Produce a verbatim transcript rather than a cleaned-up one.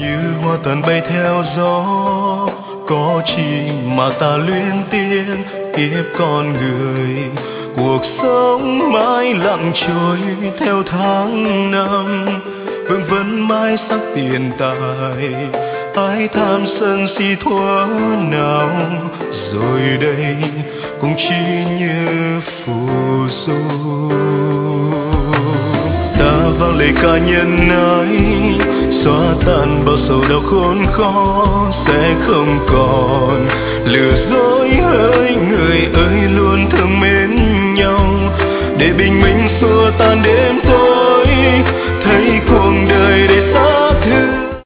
như hoa tàn bay theo gió. Có chi mà ta luyến tiếc kiếp con người, cuộc sống mãi lặng trôi theo tháng năm. Vương vấn mãi sắc tiền tài, ai tham sân si thuở nào, rồi đây cũng chỉ như phù du. Ta vang lời ca nhân ấy, xóa tan bao sầu đau khốn khó sẽ không còn.